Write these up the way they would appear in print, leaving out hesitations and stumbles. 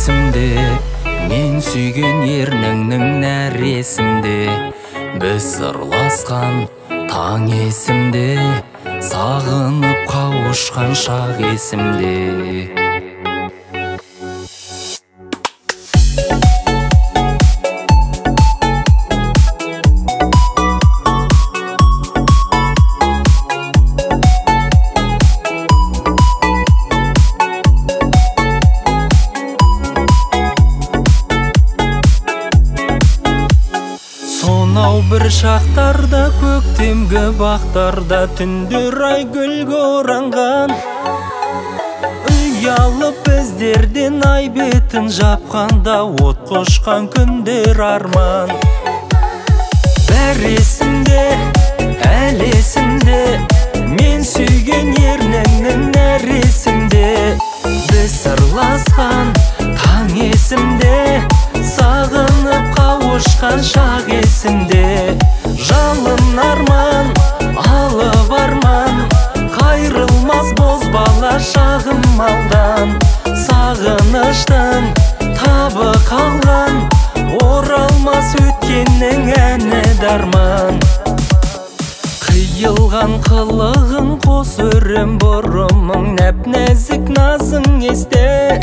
есімде, мен сүйген ерніңнің нәресімде. Біз сырласқан таң есімде, сағынып қауышқан шақ есімде. Сонау бір шақтарда, көктемгі бақтарда, түндер ай гүлге оранған. Ұялып біздерден ай бетін жапқанда, от қошқан күндер арман. Бәр есімде, әл есімде, мен сүйген ерніңнің нәресімде. Біз сырласқан таң есімде, сағынып қауышқан шақ есімде. Жалын арман, алып арман, қайрылмас бозбала шағым алдан. Сағыныштың табы қалған, оралмас өткеннің әні дарман. Қиылған қылығың, қос өрім бұрымың, нәп-нәзік назың есте.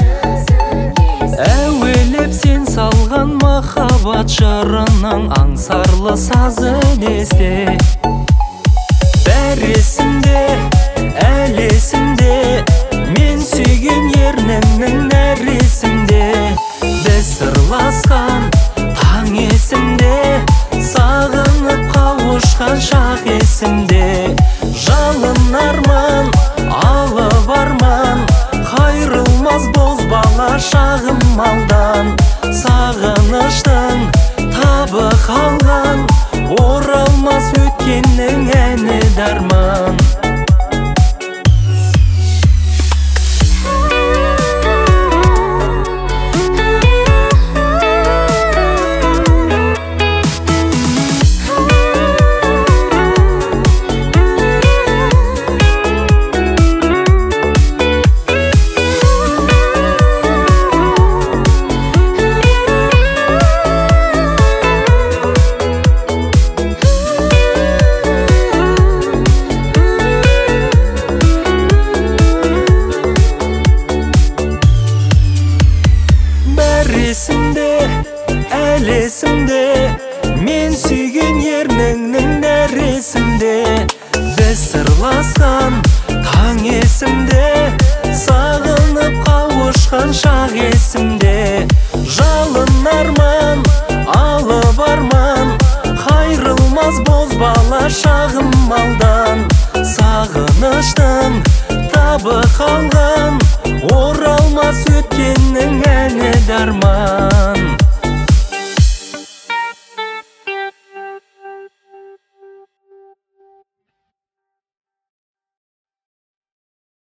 Әуелеп сен салған махаббат жырының, аңсарлы сазын есте. Бәр есімде, әл есімде, мен сүйген ерніңнің нәресімде. Біз сырласқан таң есімде, сағынып қауышқан шақ есімде. Жалын арман, алып арман, қайрылмас бозбала шағым алдан. Сағыныштың табы қалған, оралмас өткеннің әні дарман. Есімде, әл есімде, мен сүйген ерніңнің нәресімде. Біз сырласқан таң есімде, сағынып қауышқан шақ есімде. Жалын арман, алып арман, қайрылмас бозбала шағым алдан. Сағыныштың табы қалған, оралмас өткеннің әні дарман.